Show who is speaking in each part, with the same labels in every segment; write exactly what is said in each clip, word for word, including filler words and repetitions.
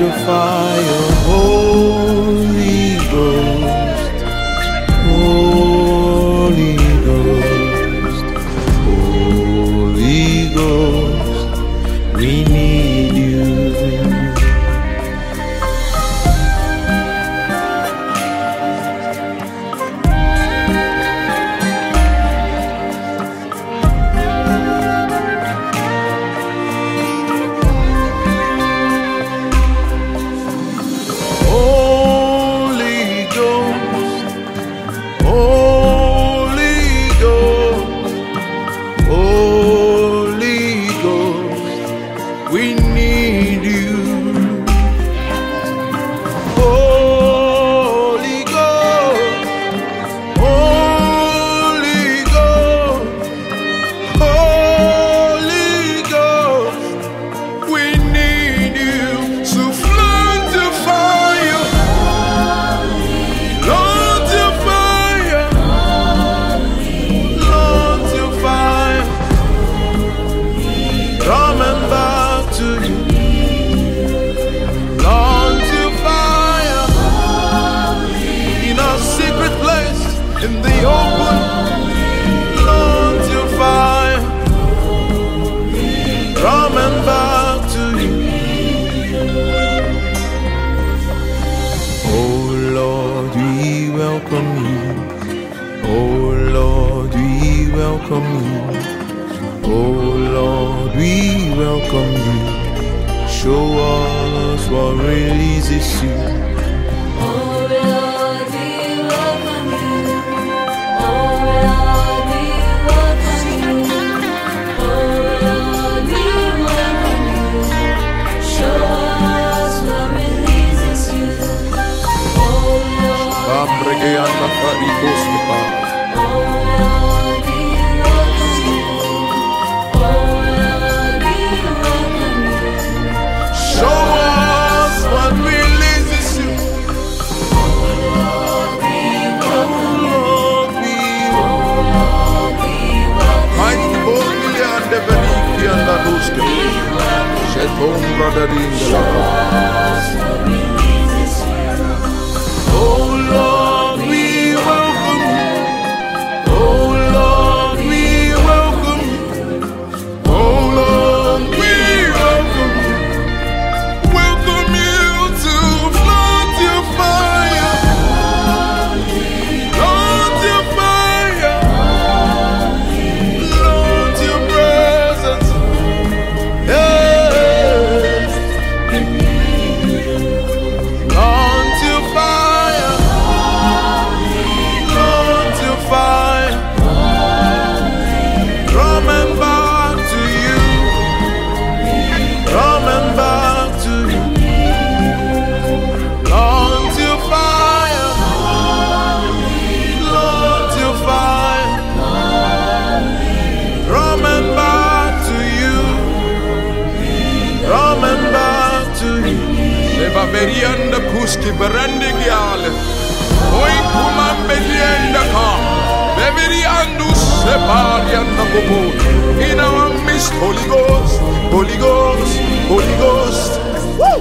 Speaker 1: your fire, Holy Ghost, Holy Ghost, Holy Ghost, we need you. We need you, Holy Ghost, Holy Ghost, Holy Ghost. We need you to flood the fire, Lord, the fire, Lord, the fire. Come and bow to you, Lord, to fire, in our secret place, in the open, Lord, to fire, come and bow to you. Oh Lord, we welcome you, oh Lord, we welcome you, oh Lord, we welcome you. Show us what releases you.
Speaker 2: Oh Lord, we welcome you. Oh Lord, we welcome you. Oh Lord, we welcome you. Show us what releases you. Oh Lord, we welcome you. Oh Lord, we welcome you.
Speaker 1: Show us what releases you. Oh Lord, we welcome. Mighty boldly and the Beniki and the Duske. Shetom brother in the Oh Lord, we welcome you. Oh Lord, we welcome you. Oh Lord, we welcome you. Welcome you to flood your fire, Lord, your fire, Lord, your presence, yes, Lord, your fire, Lord, your fire, come and back to you, come and back to you. Lord, your fire, Lord, your fire, come and back to you, come and back to you. Leva berianda kuski berende giale, oi kuman berianda kam, beriandu separianda bobo. In our midst, Holy Ghost, Holy Ghost, Holy Ghost. Woo!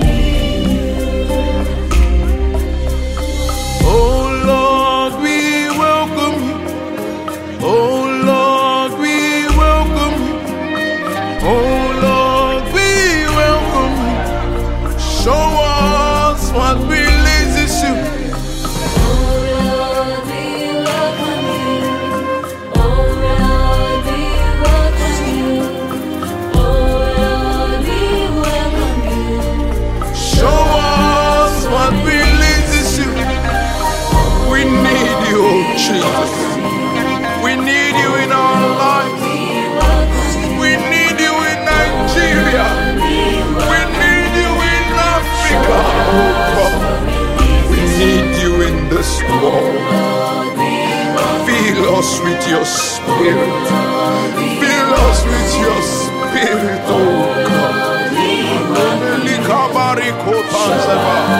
Speaker 1: Oh Lord, we welcome you. Oh Lord, we welcome you. Oh Lord, we welcome you. Show us what releases you.
Speaker 2: Oh Lord, we welcome you. Oh Lord, we welcome you. Oh Lord, we welcome you.
Speaker 1: Show us what releases you. We need you, Jesus. We need you in our lives. We need you in Nigeria. We need you in Africa. Oh God. We need you in this world. Fill us with your spirit. Fill us with your spirit, oh God.